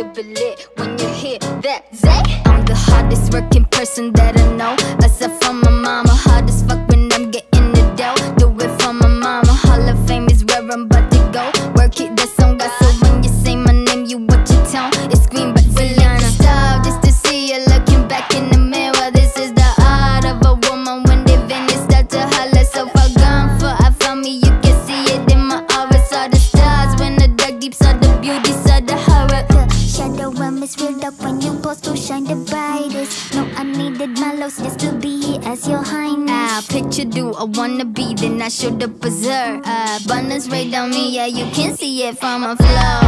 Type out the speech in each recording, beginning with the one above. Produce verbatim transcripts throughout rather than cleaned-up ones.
to be lit when you hear that Zay. I'm the hardest working person that I know. Aside from my mama, hard as fuck when I'm getting the dough. Do it for my mama, Hall of Fame is where I'm about to go. Work it, that song got so when you say my name, you watch your tone. It's scream but Rihanna. Stop just to see you looking back in the mirror. This is the art of a woman when they vanish, start to holler. So far gone, for I found me, you can see it in my aura. Saw the stars when the dark deep, saw the beauty, saw the horror. Shadow realm is real up when you post to shine the brightest. No, I needed my lows just to be here as your highness. Ah, picture do I wanna be, then I showed up berserk. Ah, abundance right down me, yeah, you can see it from my flow.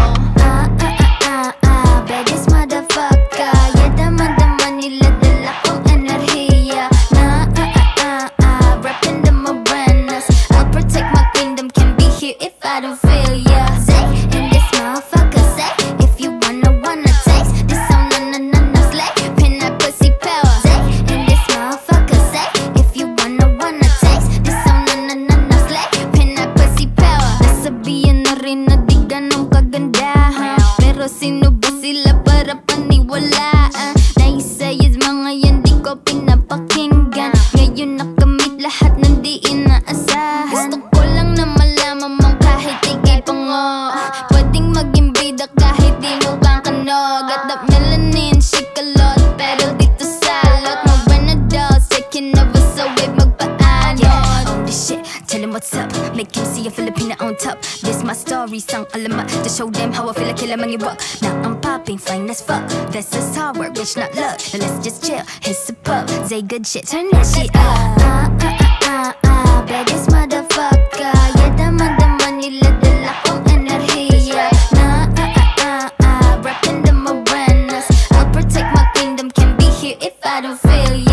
Ah, ah, ah, ah, ah, baddest motherfucker. Yeah, dama-dama nila dala kong enerhiya. Na, ah, ah, ah, ah, rapping the moranas. I'll protect my kingdom, can't be here if I don't feel ya. Say, and this motherfucker say, if you wanna, wanna taste this sound, na, na, na, na, slay. Pin that pussy power. Say, and this motherfucker say, if you wanna, wanna taste this sound, na, na, na, na, slay. Pin that pussy power. Nasabihan na rin na di ganong kagandahan, pero sino ba sila para paniwalaan? Naisayas mga yan di ko pinapakinggan. Ngayon nakamit lahat ng di inaasahan. Gusto ko lang na malaman mong kahit ikay pango, pwedeng maging bida kahit di mo kang kanog. Got that melanin, shake a lot, pero dito salot. No when adults taking over, so wait magpaano. Yeah, own this shit, tell him what's up, make him see a Filipina on top. This my story, sang alamat, to show them how I feel like kailangan mangyabak. Now I'm popping, fine as fuck, this is hard work, bitch, not luck. Now let's just chill, hits a pub, say good shit, turn that shit up. ah, ah, ah, ah, ah, baddest motherfucker. Yeah, dama-dama nila dala kong enerhiya. Na, ah, ah, ah, ah, rapping the moranas. I'll protect my kingdom, can't be here if I don't feel ya.